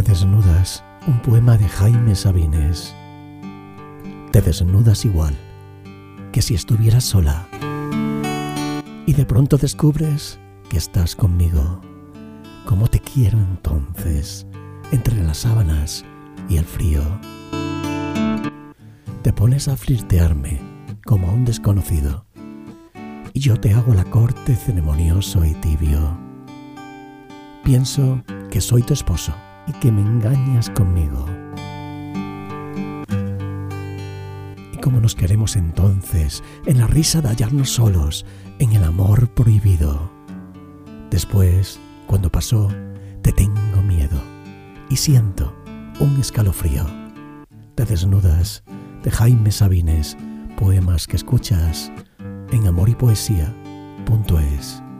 Te desnudas, un poema de Jaime Sabines. Te desnudas igual que si estuvieras sola y de pronto descubres que estás conmigo. Cómo te quiero entonces, entre las sábanas y el frío. Te pones a flirtearme como a un desconocido y yo te hago la corte ceremonioso y tibio. Pienso que soy tu esposo y que me engañas conmigo. Y cómo nos queremos entonces, en la risa de hallarnos solos, en el amor prohibido. Después, cuando pasó, te tengo miedo y siento un escalofrío. Te desnudas, de Jaime Sabines, poemas que escuchas en amorypoesia.es.